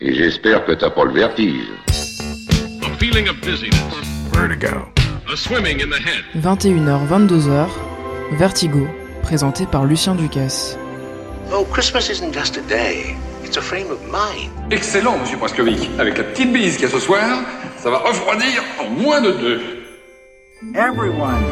Et j'espère que t'as pas le vertige. A feeling of dizziness. Vertigo. A swimming in the head. 21h-22h, Vertigo, présenté par Lucien Ducasse. Oh, Christmas isn't just a day, it's a frame of mind. Excellent, monsieur Praskovic. Avec la petite bise qu'il y a ce soir, ça va refroidir en moins de 2. Everyone,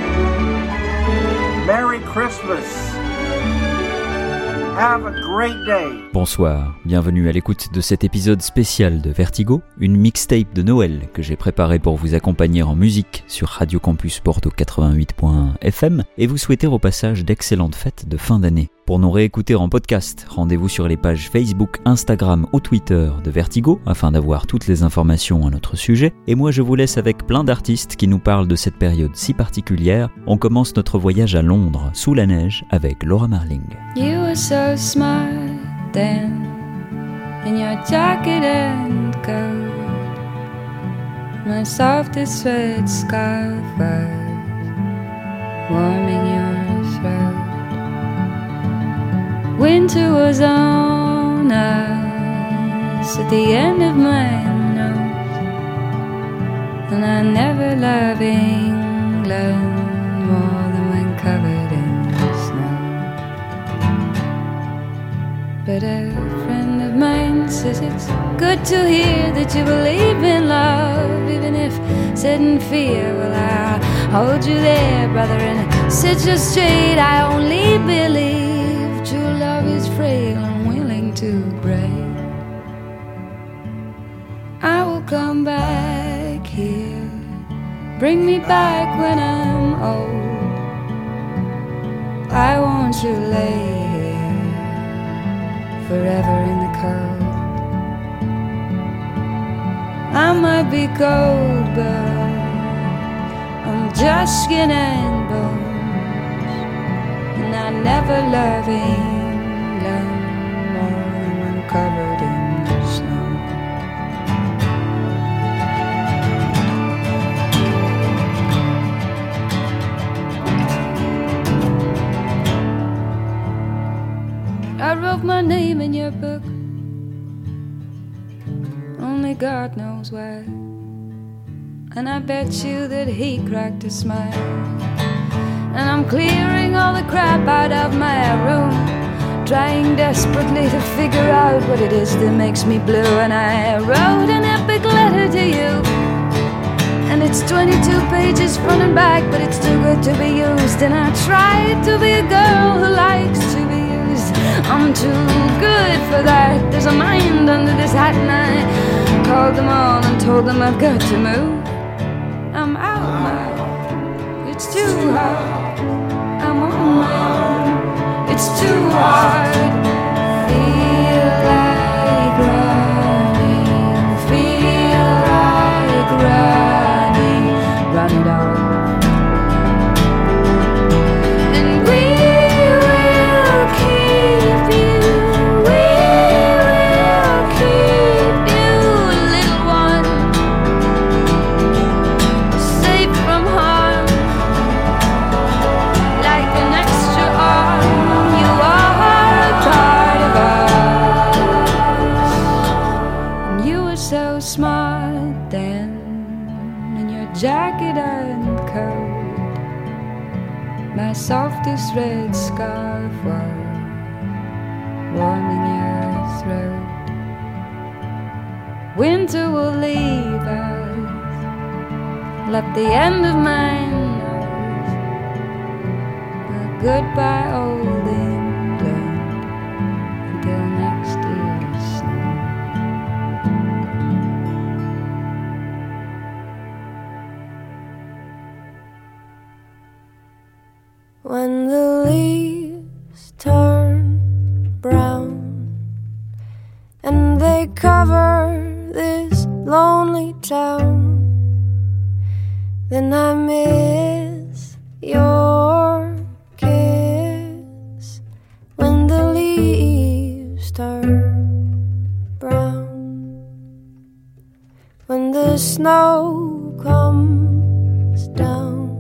Merry Christmas. Have a great day. Bonsoir, bienvenue à l'écoute de cet épisode spécial de Vertigo, une mixtape de Noël que j'ai préparée pour vous accompagner en musique sur Radio Campus Porto 88.1 FM et vous souhaiter au passage d'excellentes fêtes de fin d'année. Pour nous réécouter en podcast, rendez-vous sur les pages Facebook, Instagram ou Twitter de Vertigo afin d'avoir toutes les informations à notre sujet. Et moi je vous laisse avec plein d'artistes qui nous parlent de cette période si particulière. On commence notre voyage à Londres, sous la neige, avec Laura Marling. You were so smart then, in your jacket and coat. My softest red scarf was warming your throat. Winter was on us at the end of my nose, and I never loved England more than when covered in snow. But a friend of mine says it's good to hear that you believe in love, even if set in fear. Well, I'll hold you there, brother, and set you straight. I only believe true love is frail and willing to break. I will come back here, bring me back when I'm old. I want you lay here forever in the cold. I might be cold, but I'm just skin and bone. And I never love England more than when covered in snow. I wrote my name in your book, only God knows why. And I bet you that he cracked a smile. And I'm clearing all the crap out of my room, trying desperately to figure out what it is that makes me blue. And I wrote an epic letter to you, and it's 22 pages front and back, but it's too good to be used. And I tried to be a girl who likes to be used. I'm too good for that. There's a mind under this hat, and I called them all and told them I've got to move. I'm out now, it's too hard. I'm on my own, it's too hard. Feel like running, feel like running, run it all. And we will keep you, we will keep you, little one, safe from harm. Like an extra arm, you are a part of us. And you were so smart then, in your jacket and coat. My softest red scarf was warming your throat. Winter will leave us, left the end of mine. Goodbye, old England, until next year's snow. When the leaves turn brown and they cover this lonely town, then I miss your kiss. When the leaves turn brown, when the snow comes down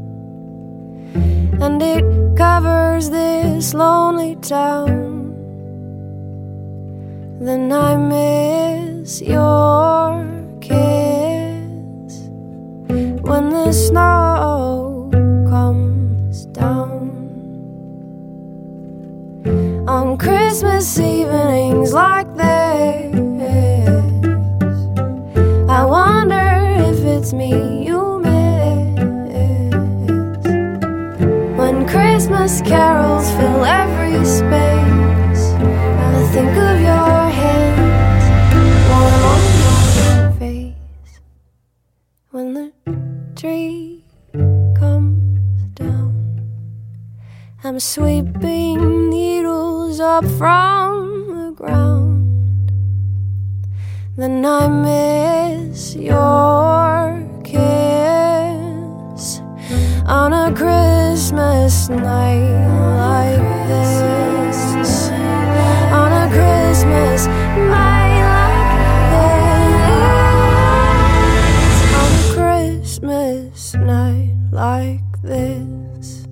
and it covers this lonely town, then I miss your kiss. When the snow comes down on Christmas evenings like this, I wonder if it's me you miss. When Christmas carols fill every space, I think of your hands warm on my face. When the tree comes down, I'm sweeping needles up from the ground, then I miss your kiss on a Christmas night like this. On a Christmas night like this. On a Christmas night like this.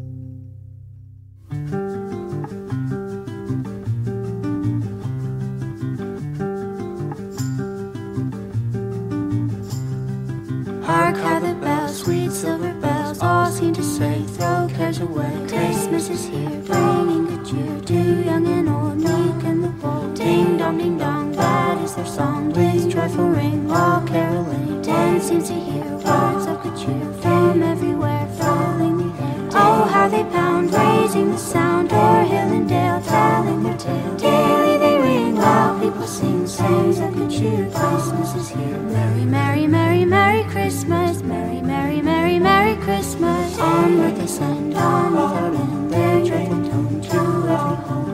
Hark how the bells, sweet silver bells, all seem to say, throw cares away. Christmas is here, bringing good cheer to young and old, meek and the bold. Ding dong, that is their song. With joyful ring, all caroling. Ten seems to hear words of good cheer from everywhere, filling the air. Oh, how they pound, raising the sound, o'er hill and dale, telling their tale. Daily they ring, while people sing songs of good cheer. Christmas is here. Merry, merry, merry, merry Christmas. Merry, merry, merry, merry Christmas. Onward they send, on without end, their joyful tone to every home.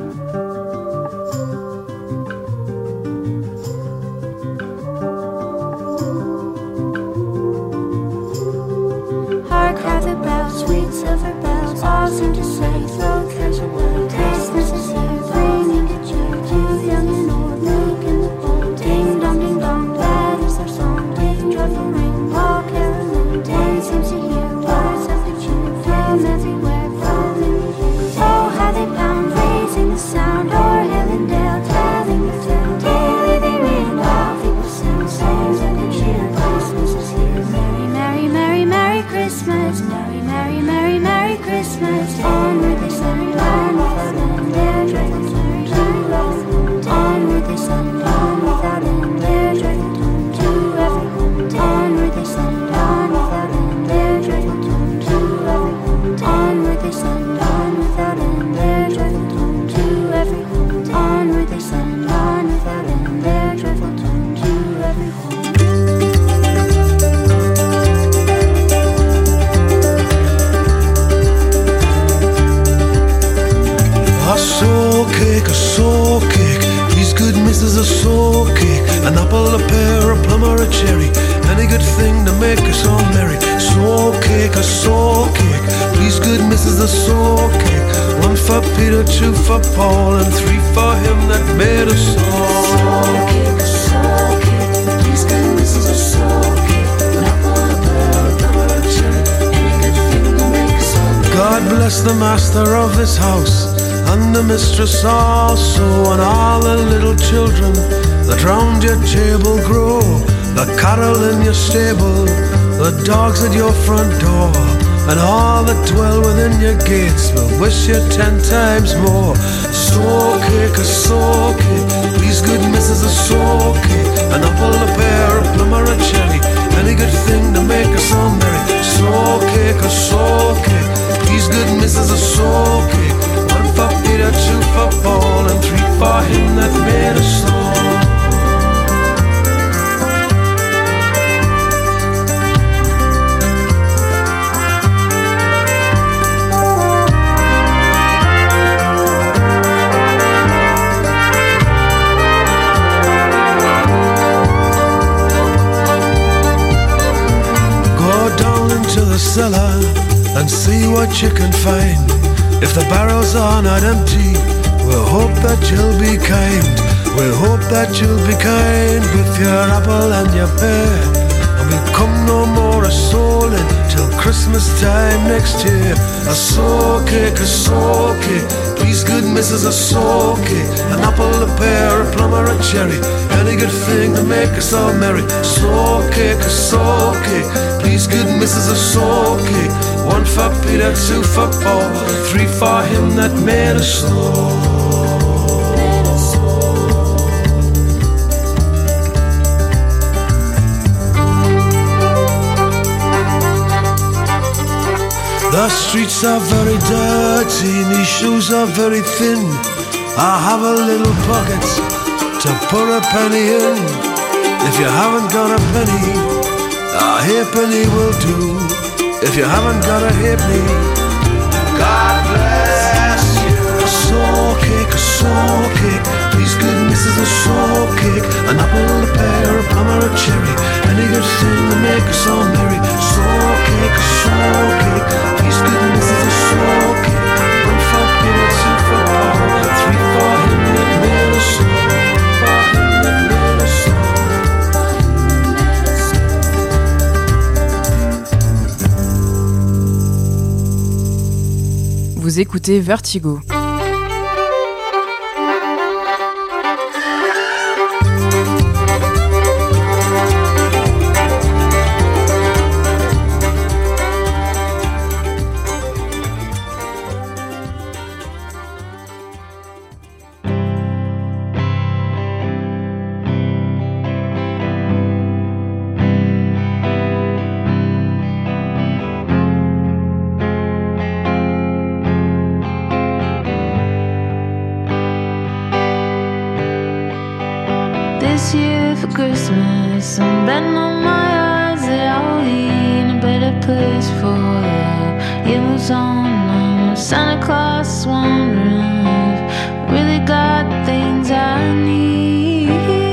Hark how the bells, sweet silver bells, all seem to say, throw cares away. Christmas is here, bringing good cheer to young and old, meek and the bold. Ding dong, that is their song. With joyful ring, all caroling. Ten seems to hear words of good cheer from everywhere, filling the air. Oh, how they pound, raising the sound, o'er hill and dale, telling the tale. Daily they ring, while people sing songs of good cheer. Christmas is here. Merry, merry, merry, merry Christmas. Merry, merry, merry, merry Christmas. Onward they send, on without end, their joyful tone to every home. Onward they send, on without end, their joyful tone to every home. Onward they send, on without end, their joyful tone to every home. Onward they send, on without end, their joyful tone to every home. Onward they send, on without end, their joyful tone to every home. A soul cake, please good missus, a soul cake. An apple, a pear, a plum or a cherry, any good thing to make us all merry. Soul cake, a soul cake, please good missus, a soul cake. One for Peter, two for Paul, and three for him that made us all. Soul cake, please good missus, a soul cake. An apple, a pear, a plum or a cherry, any good thing to make us all merry. God bless the master of this house, and the mistress also, and all the little children that round your table grow. The cattle in your stable, the dogs at your front door, and all that dwell within your gates will wish you 10 times more. Soul cake, a soul cake, please good missus, a soul cake. An apple, a pear, a plum or a cherry, any good thing to make us all merry. Soul cake, a soul cake, please good missus, a soul cake. One for Peter, two for Paul, and three for him that made us all. To the cellar and see what you can find. If the barrels are not empty, we'll hope that you'll be kind. We'll hope that you'll be kind with your apple and your pear. And become no more a soul till Christmas time next year. A soul cake, please good missus, a soul cake. An apple, a pear, a plum or a cherry, any good thing to make us all merry. Soul cake, please good missus, a soul cake. 1 for Peter, 2 for Paul, 3 for him that made us soul. The streets are very dirty, me shoes are very thin. I have a little pocket to put a penny in. If you haven't got a penny, a halfpenny will do. If you haven't got a halfpenny, God bless you. A soul cake, please good missus, a soul cake. An apple, a pear, a plum or a cherry, any good thing to make us all merry. Soul cake, please good missus, a soul cake. 1 for Peter, 2 for Paul, 3 for him that made us soul. For him that made us soul. Vous écoutez Vertigo. This year for Christmas, I'm betting on my odds that I'll be in a better place for the year moves on. I'm Santa Claus wondering if I really got things I need.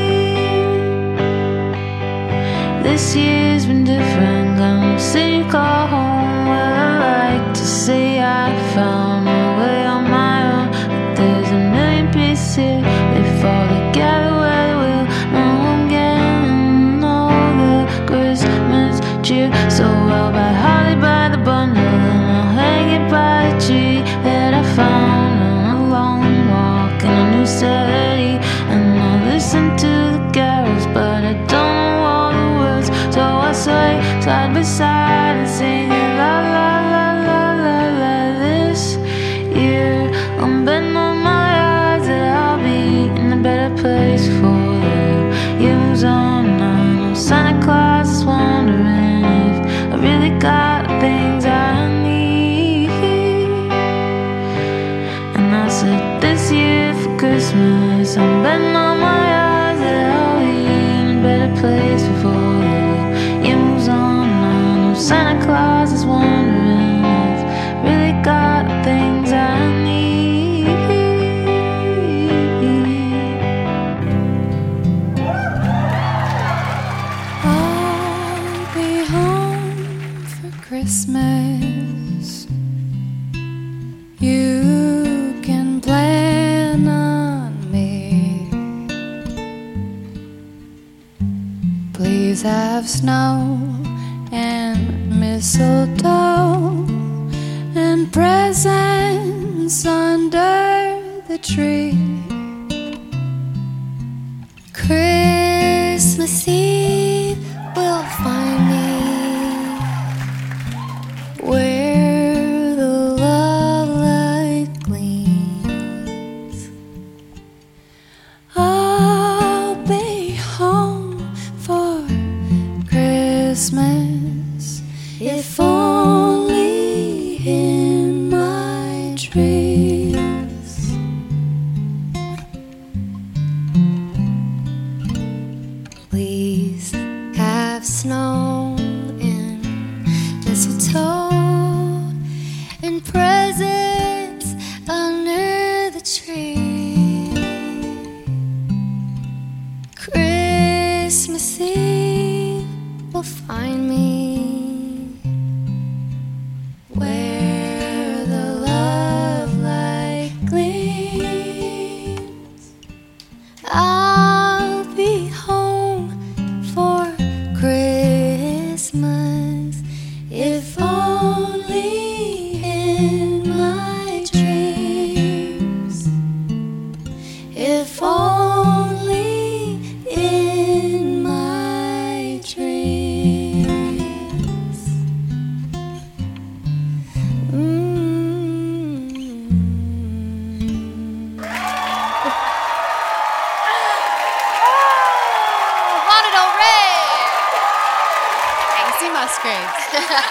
This year's been different, got no city call home. Well, I like to say I found my way on my own, but there's a million pieces here, they fall together. So I'll buy holly by the bundle and I'll hang it by the tree that I found on a long walk in a new city. And I'll listen to the carols, but I don't know all the words, so I sway side by side and sing la la la la la la. This year I'm betting on my odds that I'll be in a better place for the year moves on. I know Santa Claus is wondering I really got things I need. And I said this year for Christmas, I'm betting on my odds that I'll be in a better place before the year moves on. I know Santa Claus is wondering if I really got things I need. Christmas, you can plan on me. Please have snow and mistletoe and presents under the tree. Christmas Eve will find me where the love light gleams. I'll be home for Christmas, if only in my dreams. Please have snow and mistletoe and presents under the tree. Christmas Eve will find me where the love light gleams. I'll be home for Christmas, Musgraves.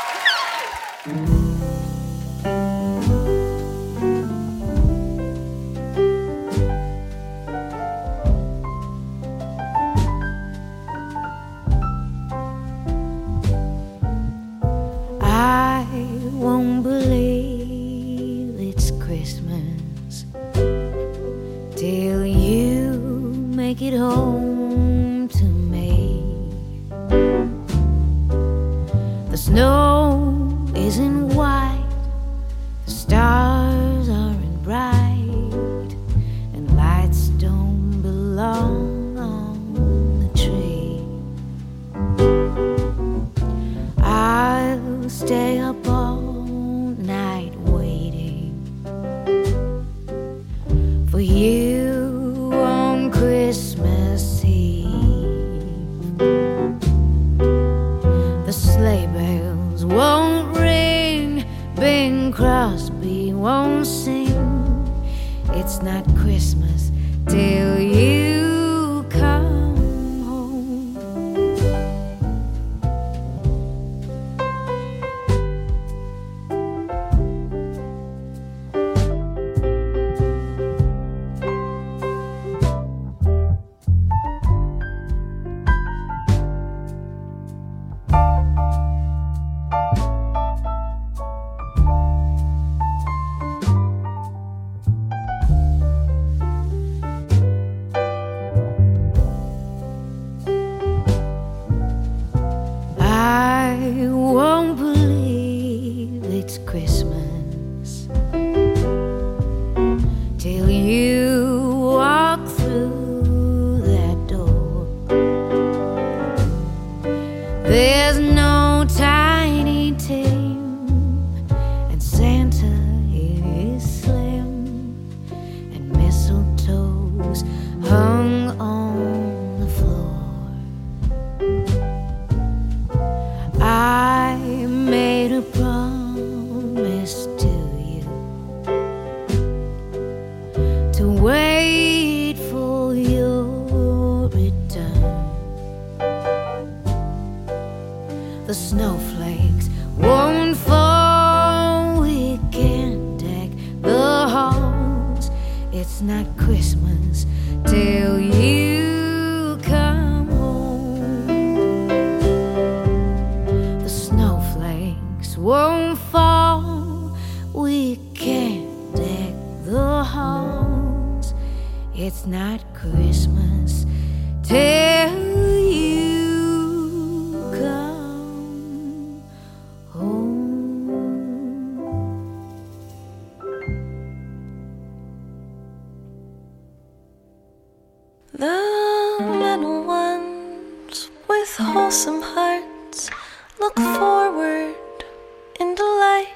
I won't believe it's Christmas till you make it home to me. The snow isn't white, the stars aren't bright, and lights don't belong on the tree. I'll stay up all night waiting for you on Christmas Eve. The sleigh bells won't ring, Bing Crosby won't sing. It's not Christmas till you come home. I won't believe it's Christmas till you walk through that door. There's no Tiny Tim, and Santa is slim, and mistletoe's hung on the floor. I made a promise to you to wait for your return. The snowflakes won't fall, we can't deck the halls. It's not Christmas till you come home. The snowflakes won't fall, we can't deck the halls. It's not Christmas till you come home. The little ones with wholesome hearts look forward in delight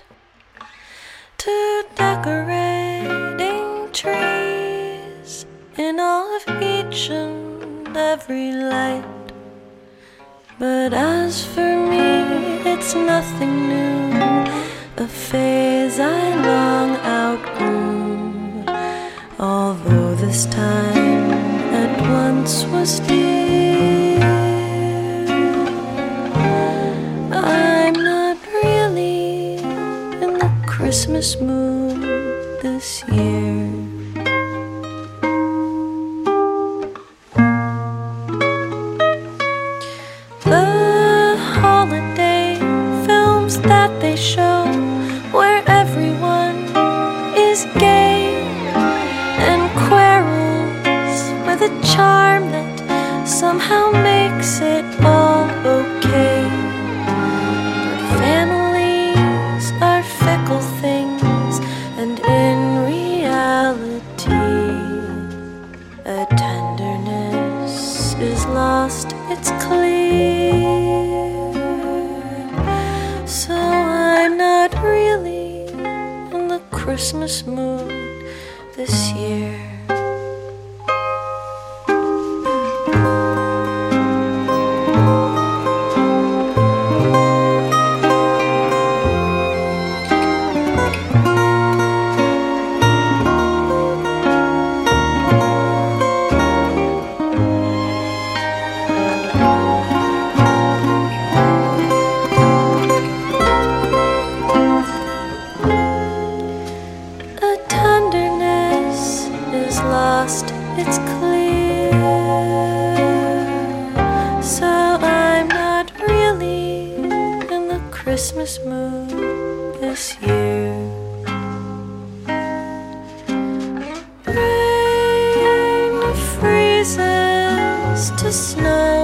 to decorating trees in all of each and every light. But as for me, it's nothing new, a phase I long outgrew, although this time at once was dear. I'm not really in the Christmas mood this year. The holiday films that they show, where everyone is gay and quarrels with a charm that somehow makes it all okay. But families are fickle things, and in reality a tenderness is lost, it's clear. So I'm not really in the Christmas mood this year. Christmas mood this year. Rain freezes to snow.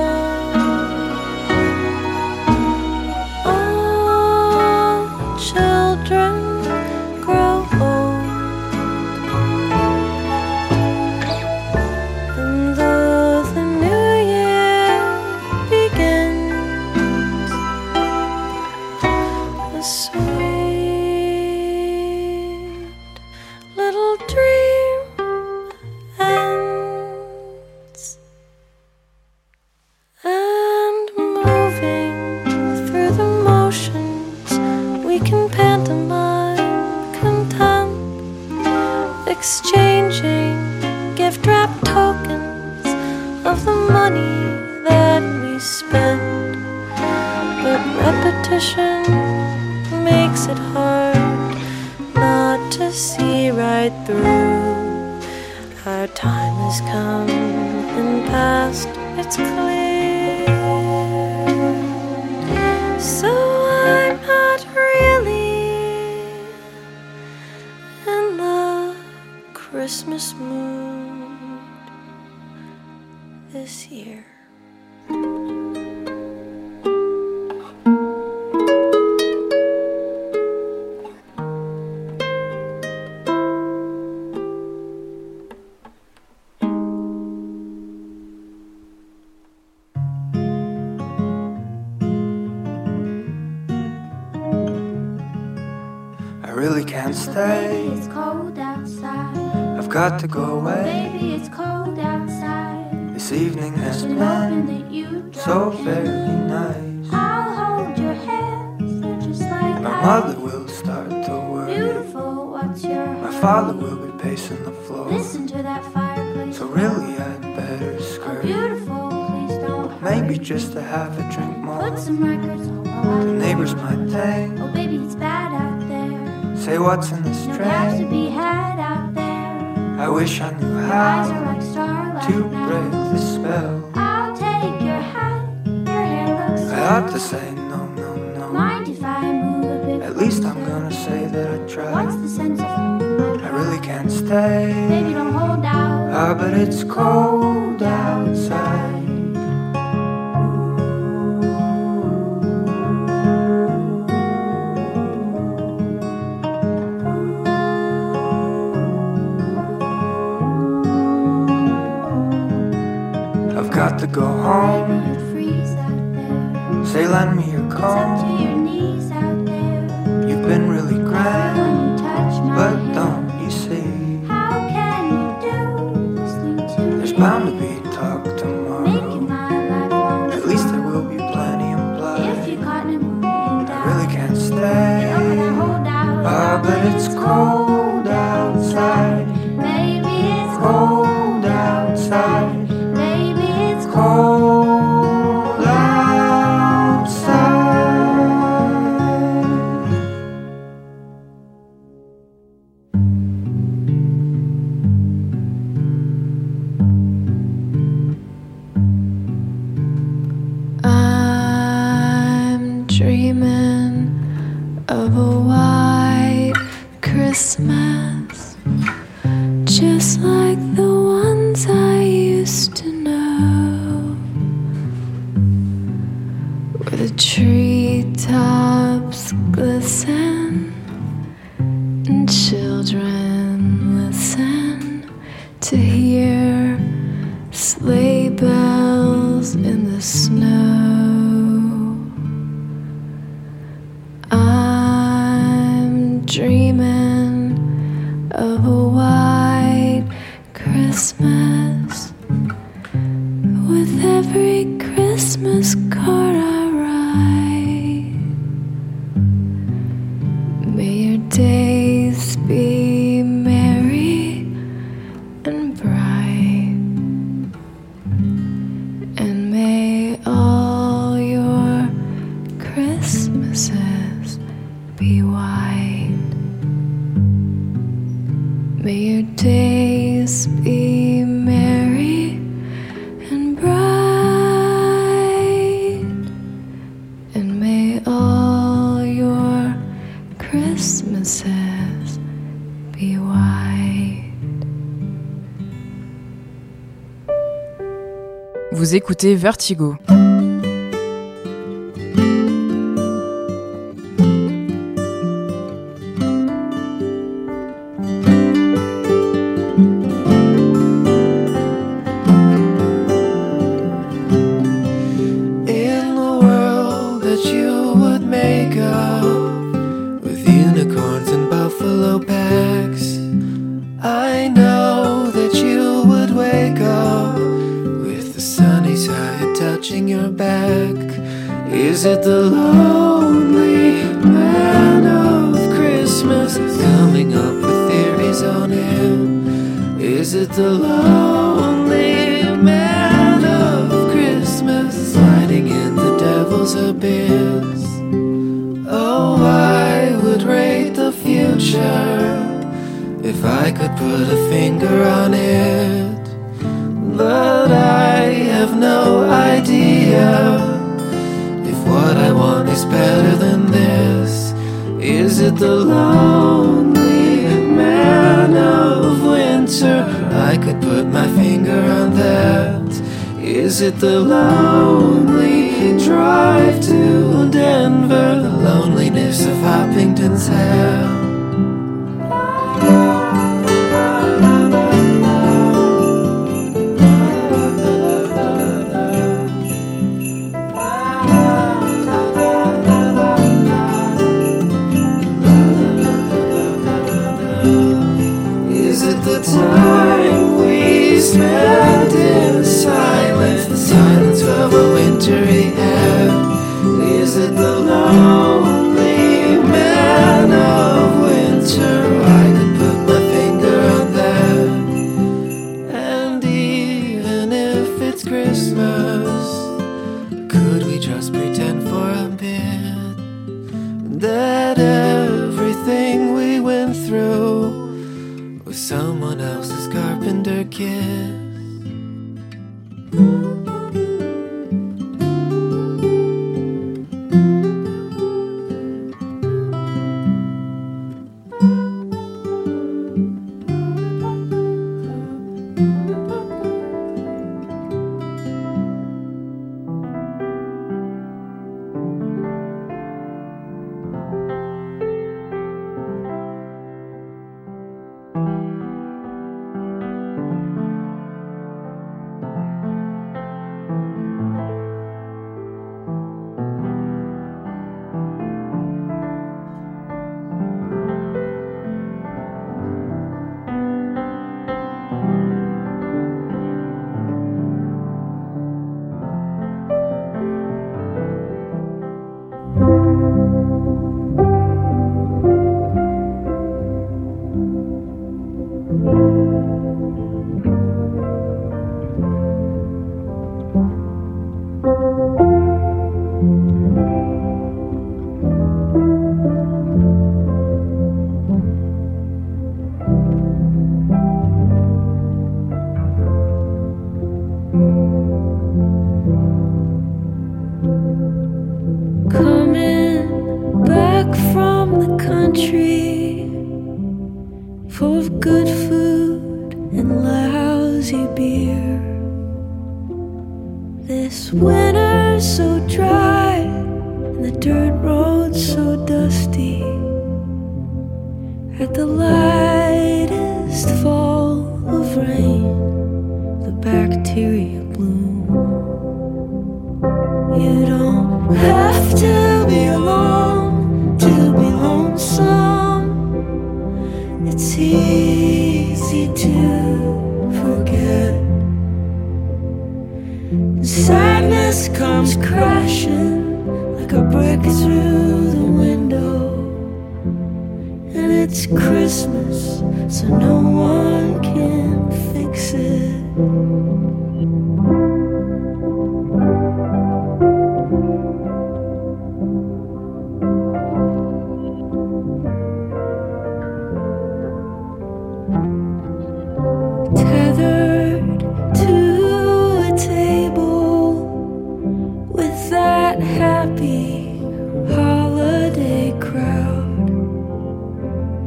Exchanging gift-wrapped tokens of the money that we spend. But repetition makes it hard not to see right through. Our time has come and passed, it's clear. So I'm not really in the Christmas mood this year. I really can't stay. Baby, it's cold outside. I've got to go away. Baby, it's cold outside. This evening has Been hoping that you'd so drop very in. nice. I'll hold your hands, they're just like My ice. mother will start to worry. Beautiful, what's your My hurry? father will be pacing the floor. Listen to that fireplace. So really I'd better Oh, scurry. beautiful, please don't hurry. Maybe just to have a drink more. Put some records on while The I neighbors might think, Oh, baby, it's bad out there. say what's in this No cash to train. be had out there. I wish I knew Your eyes are how like starlight to now. break the spell. I'll take your hat, your hair looks I ought to say no, no, no. Mind if I move a bit? At least I'm gonna say that I What's tried. the sense of holding my I really pride? can't stay. Baby, don't hold out. Ah, but it's cold outside. I've got to go Baby, home. you'd freeze out there. Say, lend me your It's up to comb. your knees out there. You've been really When grand, you touch my but hand. don't you see? How can you do listening to There's me? bound to be talk tomorrow. Making my life long. At least there will be plenty If implied. you caught in a movie and I really can't Get over stay. that hold out. Ah, but it's cold outside. Baby, it's Cold outside. Baby, it's Cold outside. I'm dreaming of a white Christmas, just like the ones I used to know, where the treetops glisten and children listen to hear sleigh bells in the snow. I'm dreaming of a white Christmas, with every Christmas card I write. May your days be merry and bright, and may all your Christmases be white. May your days be merry and bright. Vous écoutez Vertigo. Is it the lonely man of Christmas coming up with theories on him? Is it the lonely man of Christmas sliding in the devil's abyss? Oh, I would rate the future if I could put a finger on it, but I have no idea what I want is better than this. Is it the lonely man of winter? I could put my finger on that. Is it the lonely drive to Denver? The loneliness of Hoppington's Hell? Time we spent in silence, the silence of a wintry air. Is it the lonely man of winter? I could put my finger on that. And even if it's Christmas, could we just pretend for a bit that everything we went through with someone else's carpenter kiss?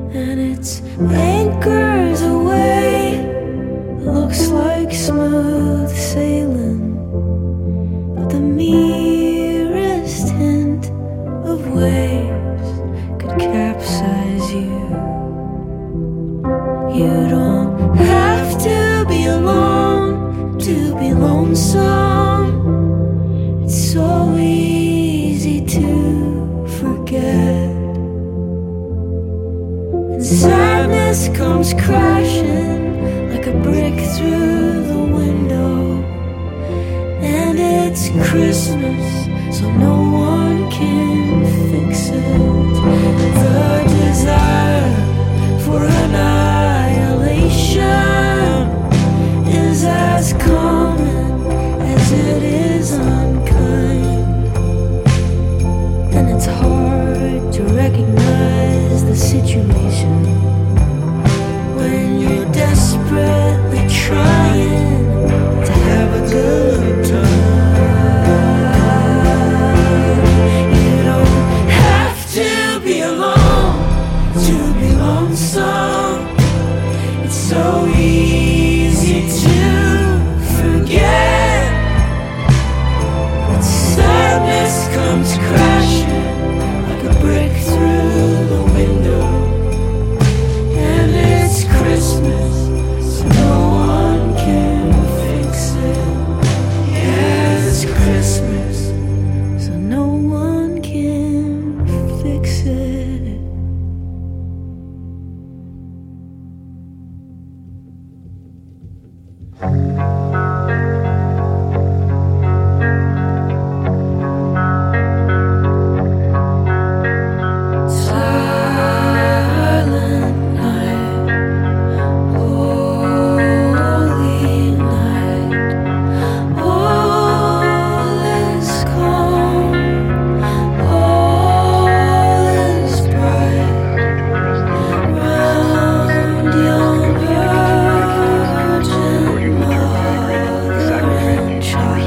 Anchors away, looks like smooth through the window, and it's Christmas, so no one can fix it. The desire for annihilation is as common as it is unkind, and it's hard to recognize the situation when you're desperately trying to have a good time. You don't have to be alone to be lonesome. It's so easy to forget, but sadness comes crashing like a brick through the window, and it's Christmas, so no one can fix it. Yeah, it's Christmas, so no one can fix it. Silent night, holy night, all is calm, all is bright. Round young virgin mother and child,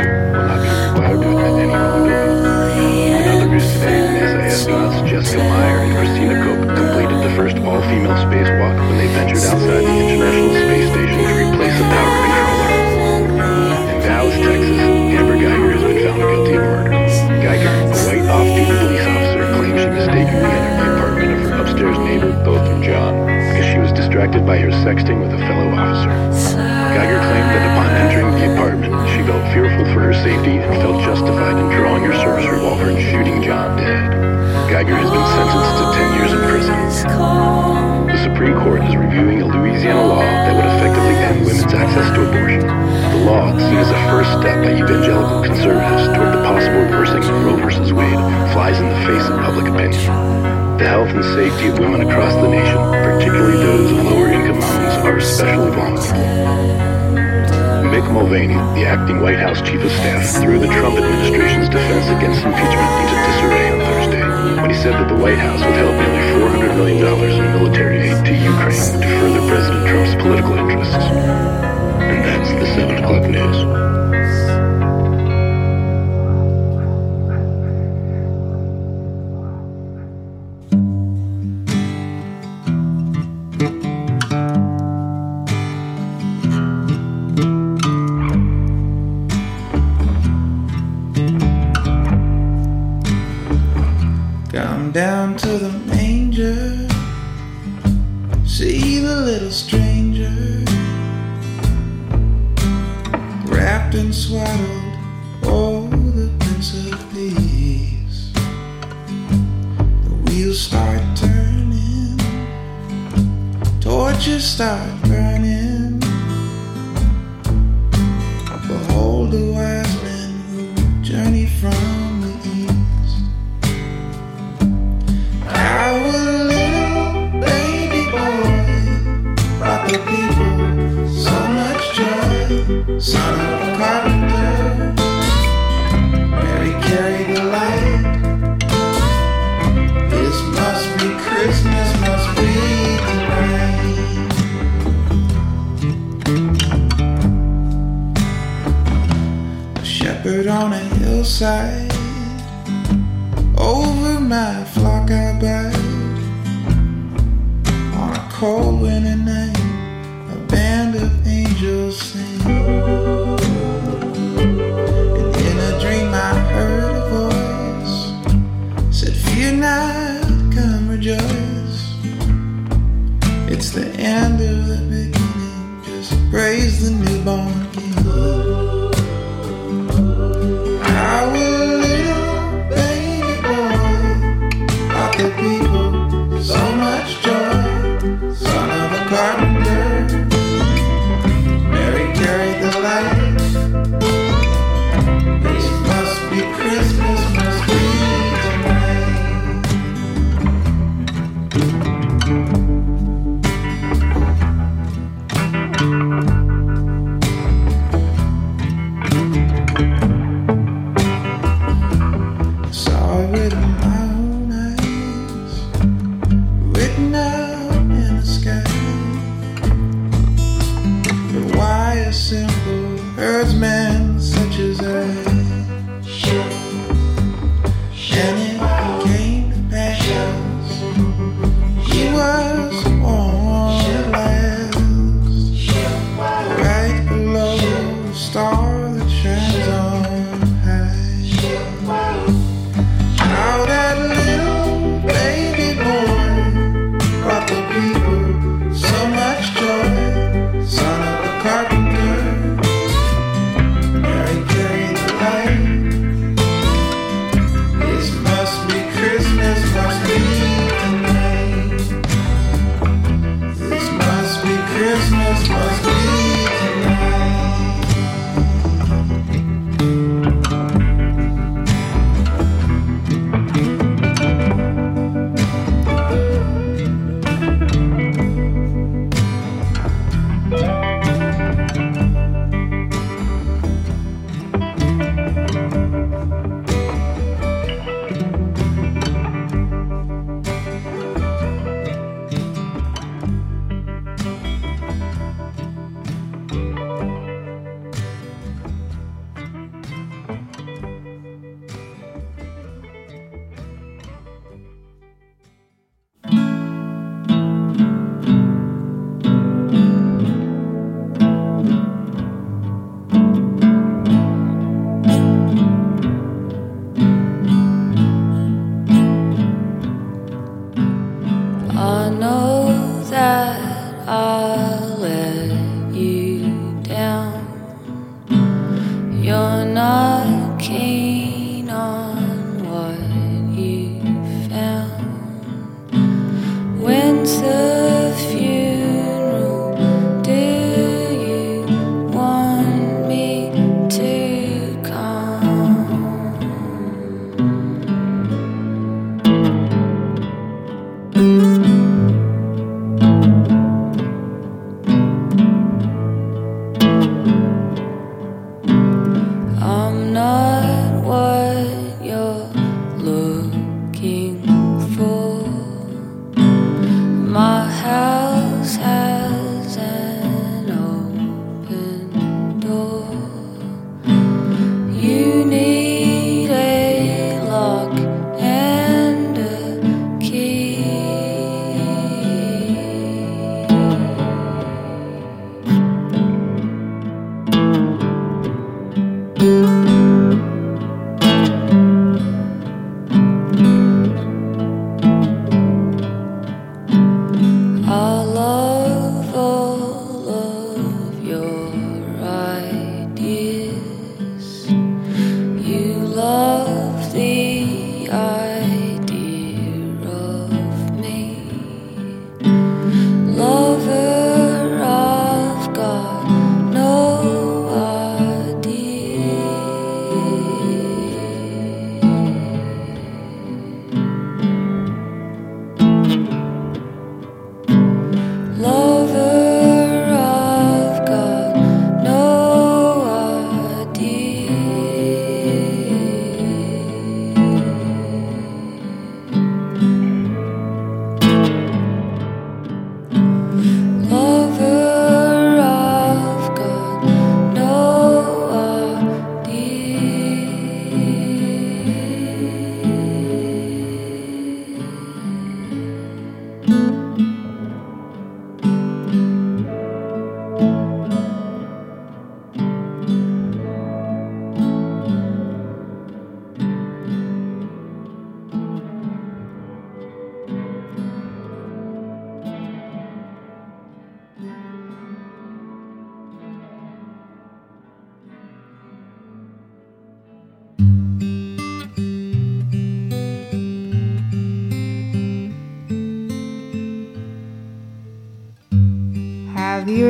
Jessica Meyer and Christina Koch completed the first all-female spacewalk when they ventured outside the International Space Station to replace a power controller. In Dallas, Texas, Amber Geiger has been found guilty of murder. Geiger, a white off-duty police officer, claimed she mistakenly entered the apartment of her upstairs neighbor, Botham John, because she was distracted by her sexting with a fellow officer. Geiger claimed that upon entering the apartment, she felt fearful for her safety and felt justified in drawing her service revolver and shooting John dead. Geiger has been sentenced to 10 years in prison. The Supreme Court is reviewing a Louisiana law that would effectively end women's access to abortion. The law, seen as a first step by evangelical conservatives toward the possible reversing of Roe v. Wade, flies in the face of public opinion. The health and safety of women across the nation, particularly those of lower-income moms, are especially vulnerable. Mick Mulvaney, the acting White House Chief of Staff, threw the Trump administration's defense against impeachment into disarray on Thursday when he said that the White House withheld nearly $400 million in military aid to Ukraine to further President Trump's political interests. And that's the 7 o'clock news. Down to the manger, see the little stranger, wrapped and swaddled, oh, the Prince of Peace. The wheels start turning, torches start burning. Behold the wise men who journey from the east. Our little baby boy brought the people so much joy. Son of a carpenter, Mary carried the light. This must be Christmas, must be tonight. A shepherd on a hillside, over my flock I bide. On a cold winter night, a band of angels sing. And in a dream I heard a voice, said, fear not, come rejoice. It's the end of the beginning, just praise the newborn King. Our little baby boy brought the people so much joy. Son of a carpenter,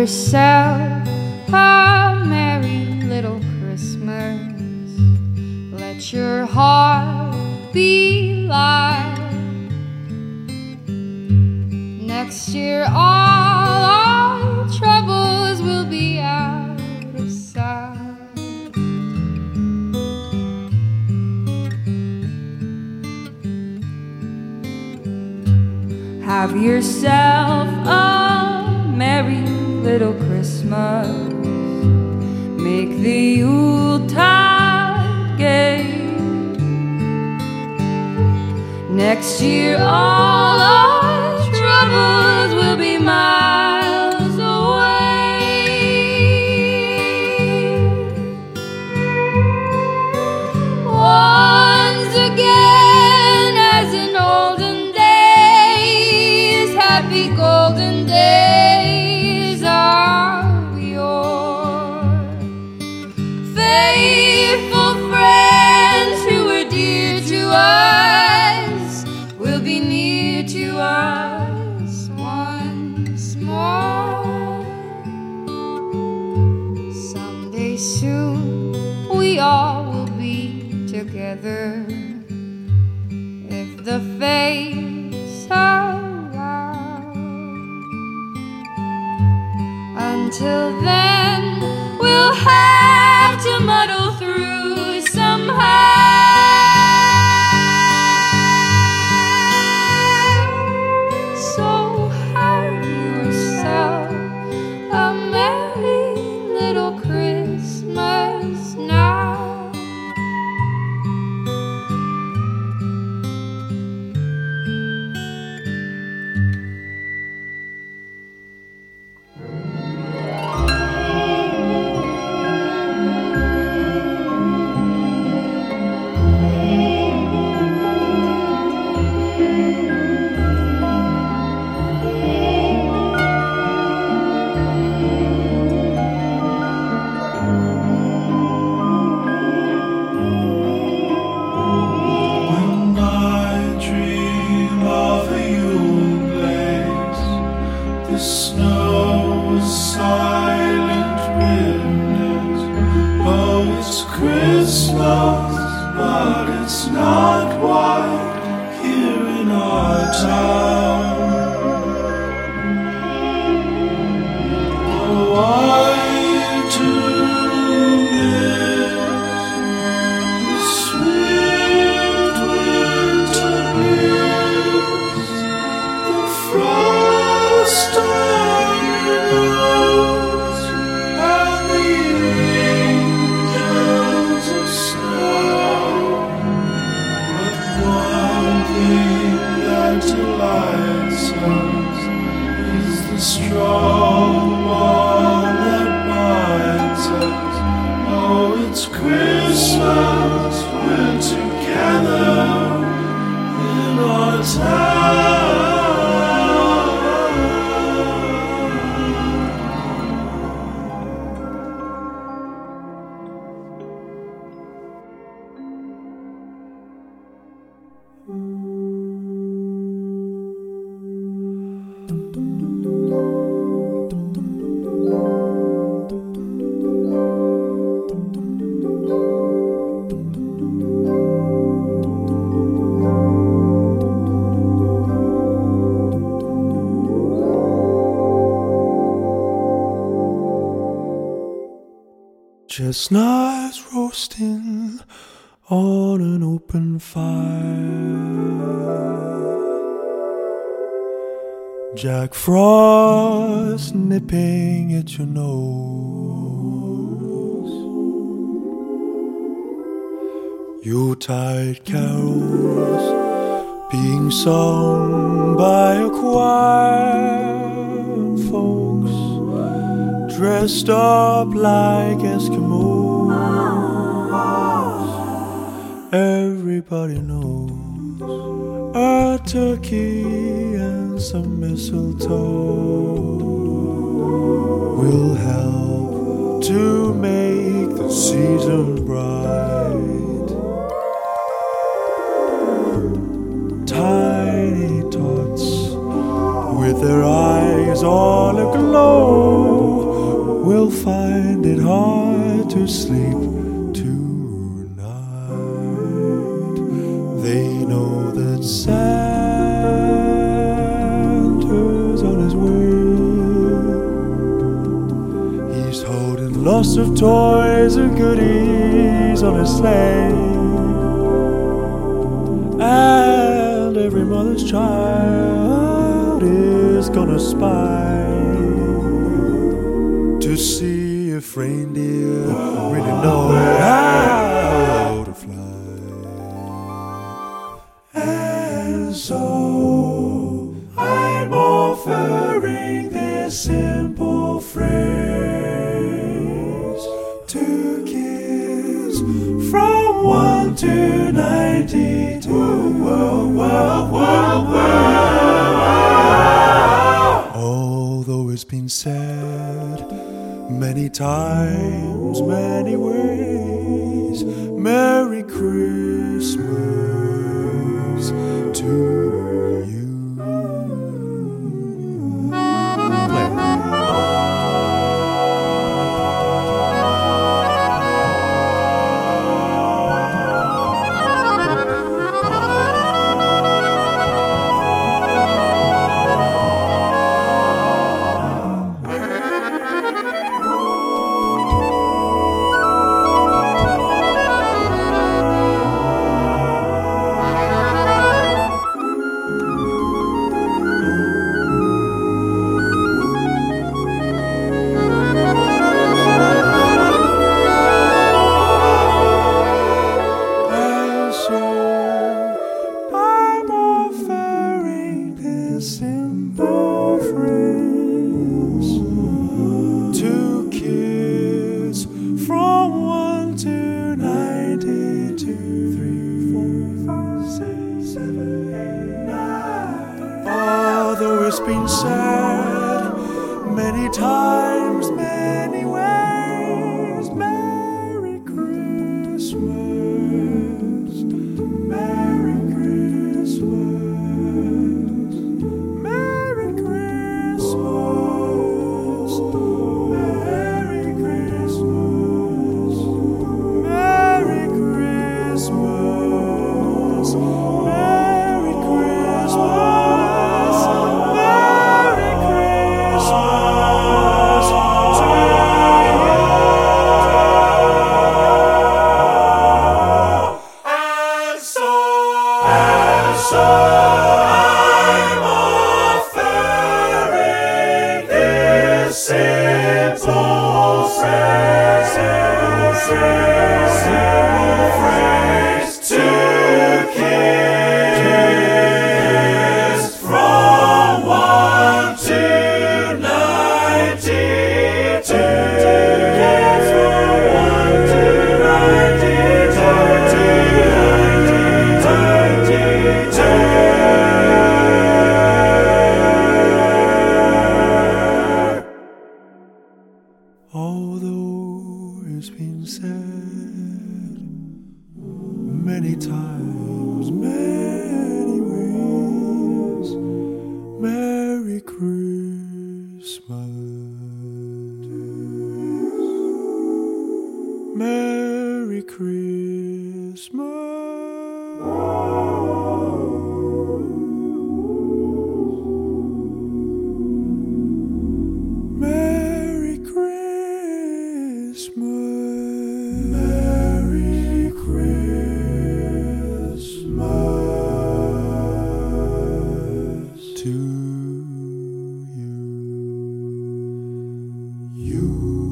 yourself a merry little Christmas. Let your heart be light. Next year all our troubles will be out of sight. Have yourself a merry little Christmas. Make the Yuletide gay. Next year all our troubles will be miles away. Once again, as in olden days, happy golden days of yore. Faithful friends who were dear to us will be near to us once more. Someday soon we all will be together, if the fates allow. Until then we'll have to muddle through somehow. So have yourself a merry little Christmas now. When I dream of a Yule blaze, the snow is silent witness. Oh, it's Christmas, but it's not white here in our town. Oh, I too miss the sweet winter bliss, the frost on the roads, and the angels of snow. But one thing that delights us is the strong bond that binds us. Oh, it's Christmas, we're together in our town. Chestnuts roasting on an open fire, Jack Frost nipping at your nose, Yuletide carols being sung by a choir, folks dressed up like Eskimos. Everybody knows a turkey and some mistletoe will help to make the season bright. Tiny tots with their eyes all aglow to sleep tonight. They know that Santa's on his way. He's holding lots of toys and goodies on his sleigh. And every mother's child is gonna spy to see if reindeer really know how to fly. And so I'm offering this simple phrase to kids from 1 to 92. Although it's been said many times, many ways, Merry Christmas to you. It's been said many times, many ways. Merry Christmas, Merry Christmas, Merry Christmas, Merry Christmas, Merry Christmas, Merry Christmas. Although it's been said many times, many ways, Merry Christmas, Merry Christmas. Merry Christmas, Merry Christmas to you.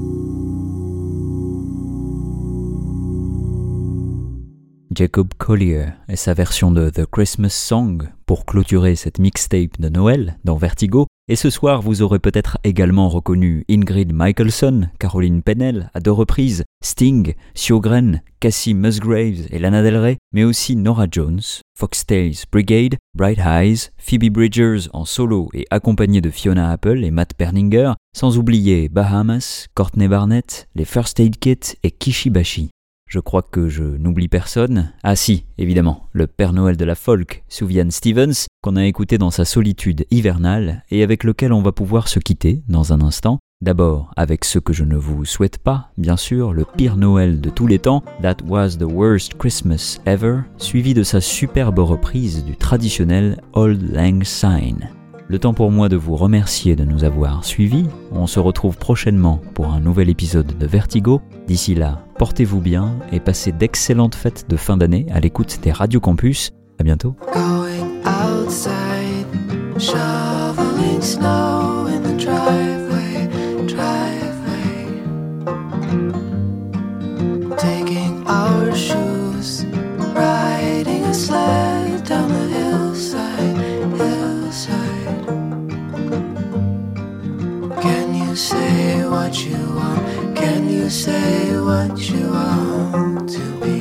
Jacob Collier et sa version de The Christmas Song pour clôturer cette mixtape de Noël dans Vertigo. Et ce soir, vous aurez peut-être également reconnu Ingrid Michaelson, Caroline Pennell à 2 reprises, Sting, Sjogren, Cassie Musgraves et Lana Del Rey, mais aussi Norah Jones, Foxtails Brigade, Bright Eyes, Phoebe Bridgers en solo et accompagnée de Fiona Apple et Matt Berninger, sans oublier Bahamas, Courtney Barnett, les First Aid Kit et Kishibashi. Je crois que je n'oublie personne. Ah si, évidemment, le Père Noël de la folk, Sufjan Stevens, qu'on a écouté dans sa solitude hivernale et avec lequel on va pouvoir se quitter dans un instant. D'abord avec ce que je ne vous souhaite pas, bien sûr, le pire Noël de tous les temps, That Was the Worst Christmas Ever, suivi de sa superbe reprise du traditionnel Auld Lang Syne. Le temps pour moi de vous remercier de nous avoir suivis. On se retrouve prochainement pour un nouvel épisode de Vertigo. D'ici là, portez-vous bien et passez d'excellentes fêtes de fin d'année à l'écoute des Radio Campus. À bientôt. Going outside, shoveling snow in the driveway, taking our shoes, riding a sled down the hillside. Can you say what you want? Can you say what you want to be?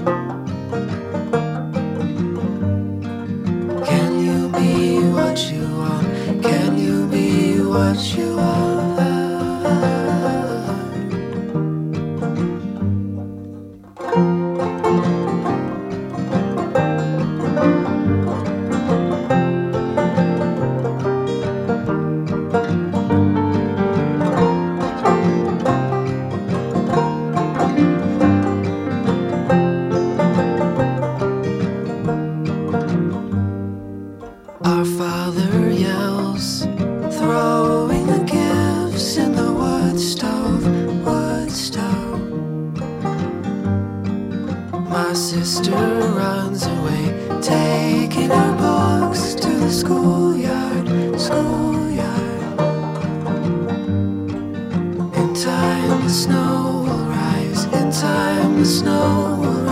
Can you be what you want? Can you be what you want? Our Father yells, throwing the gifts in the wood stove, wood stove. My sister runs away, taking her books to the schoolyard, schoolyard. In time the snow will rise, in time the snow will rise.